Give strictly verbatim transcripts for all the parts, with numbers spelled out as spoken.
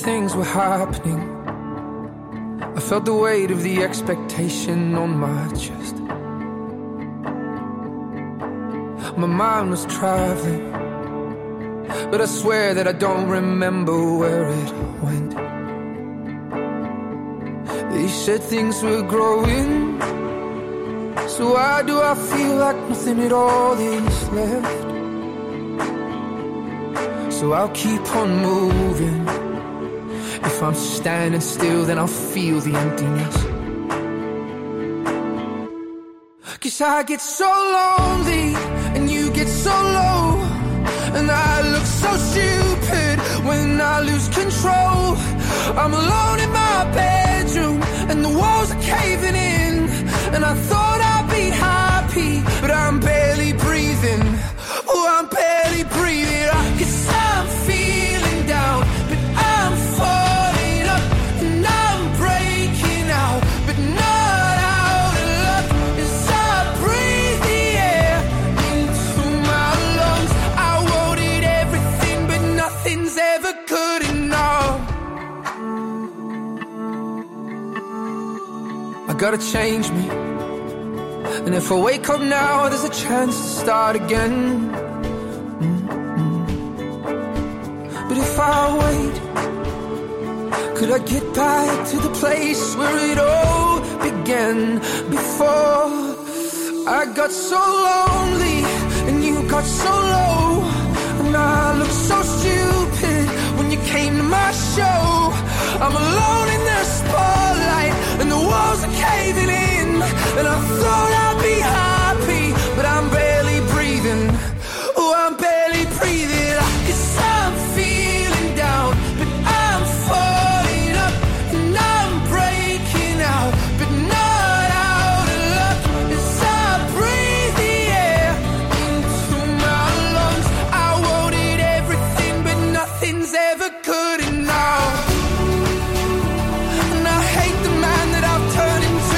things were happening. I felt the weight of the expectation on my chest. My mind was traveling, but I swear that I don't remember where it went. They said things were growing, so why do I feel like nothing at all is left? So I'll keep on moving. If I'm standing still, then I'll feel the emptiness. 'Cause I get so lonely, and you get so low, and I look so stupid when I lose control. I'm alone in my bedroom, and the walls are caving in, and I thought I'd be happy, but I'm barely breathing. Oh, I'm barely breathing. 'Cause I'm feeling down, but I'm falling up, and I'm breaking out, but not out of luck. As I breathe the air into my lungs, I wanted everything, but nothing's ever good enough. I gotta change me, and if I wake up now, there's a chance to start again. Mm-hmm. But if I wait, could I get back to the place where it all began? Before I got so lonely, and you got so low, and I looked so stupid when you came to my show. I'm alone in the spotlight, and the walls are caving in, and I thought I'd be happy, but I'm barely breathing. Oh, I'm barely breathing. 'Cause I'm feeling down, but I'm falling up, and I'm breaking out, but not out of luck. As I breathe the air into my lungs, I wanted everything, but nothing's ever good enough. And I hate the man that I've turned into,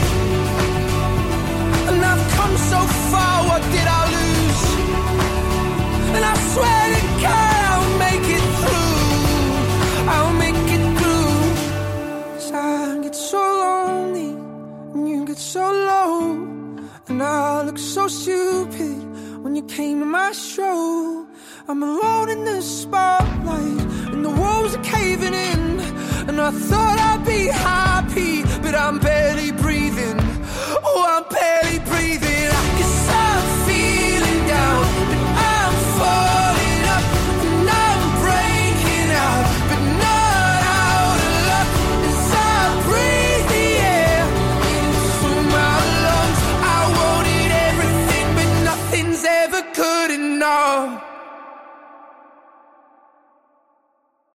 and I've come so far, what did I lose? And I swear to God I'll make it through, I'll make it through. 'Cause I get so lonely, and you get so low, and I look so stupid when you came to my show. I'm alone in the spotlight, and the walls are caving in, and I thought I'd be happy, but I'm barely breathing. Oh, I'm barely